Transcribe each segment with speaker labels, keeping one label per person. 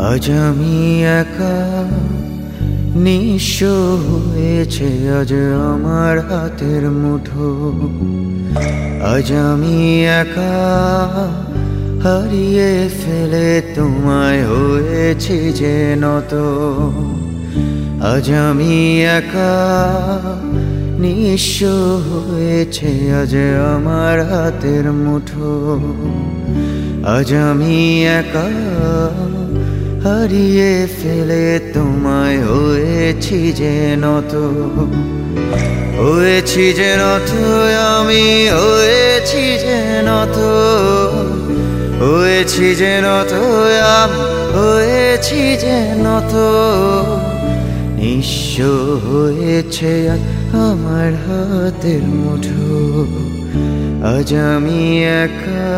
Speaker 1: আজ আমি একা নিঃস্ব হয়েছে আজ আমার হাতের মুঠো। আজ আমি একা হারিয়ে ফেলে তোমায় হয়েছি যে নত। আজ আমি একা নিঃস্ব হয়েছে আজ আমার হাতের মুঠো। আজ আমি একা হারিয়ে ফেলে তোমায় হয়েছি যে নত। হয়েছি যে নত আমি হয়েছি যে নত। হয়েছি যে নত আমি হয়েছি যে নত। নিঃস্ব হয়েছে আমার হাতের মুঠো। আজ আমি একা।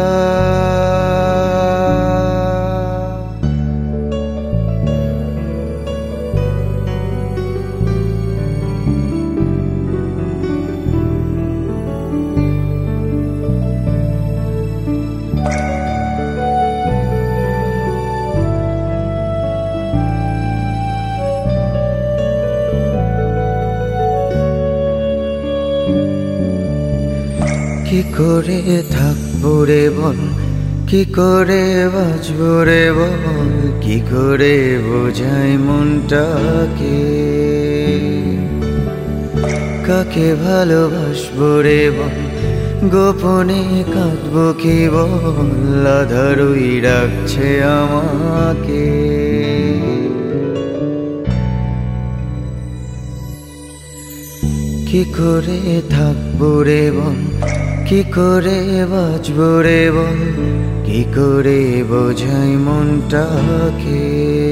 Speaker 1: কি করে থাকবো রে বল, কি করে বাঁচবো রে বল, কি করে বোঝাই মনটাকে। কাকে ভালোবাসবো রে বল, গোপনে কাঁদবো কি বল, আধারই রাখছে আমাকে। কি করে থাকবো রে বল, কি করে বাঁচবো রে বল, কি করে বোঝাই মনটাকে।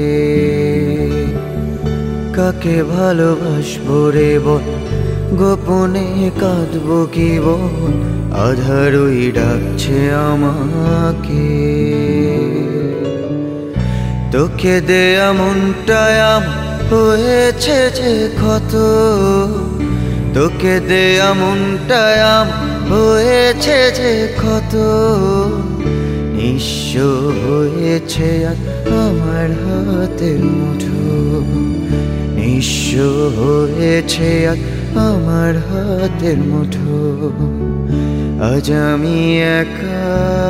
Speaker 1: কাকে ভালোবাসবো রে বল, গোপনে কাঁদবো কি বল, আধারই ডাকছে আমাকে। তোকে দেয়া মনটায় আমার হয়েছে যে ক্ষত। তোকে দেয়া মনটায় আমার হয়েছে যে ক্ষত। নিঃস্ব হয়েছে আমার হাতের মুঠো। নিঃস্ব হয়েছে আমার হাতের মুঠো। আজ আমি একা।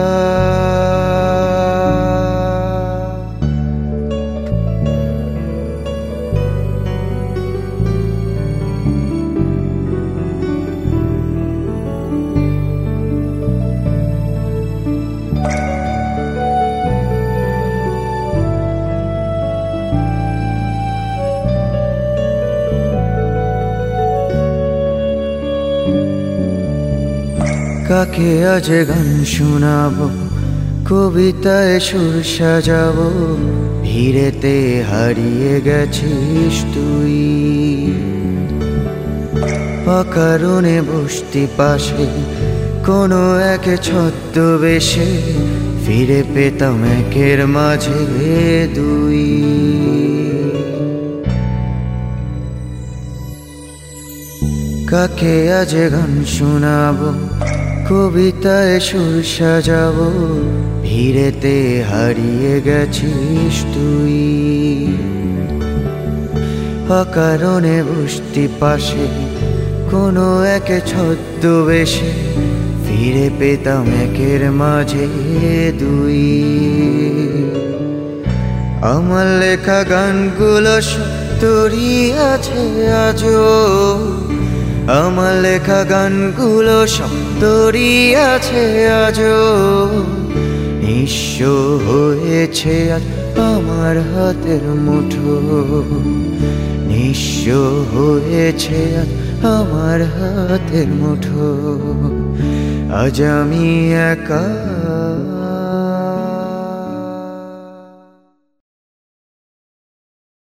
Speaker 1: কাকে আজ গান শোনাবো, কবিতায় সুর সাজাবো, ভিড়েতে হারিয়ে গেছিস তুই। অকারণে বসতি পাশে কোনো এক ছদ্মবেশে, ফিরে পেতাম একের মাঝে দুই। কাকে আজ গান শোনাবো, কবিতায় সুর সাজাবো, ভিড়েতে হারিয়ে গেছিস তুই। অকারণে বসতি পাশে কোনো এক ছদ্মবেশে, ফিরে পেতাম একের মাঝে দুই। আমার লেখা গানগুলো তোরই আছে আজও। আমার লেখা গানগুলো সব তোরই আছে আজও। নিঃস্ব হয়েছে আজ আমার হাতের মুঠো। নিঃস্ব হয়েছে আজ আমার হাতের মুঠো। আজ আমি একা।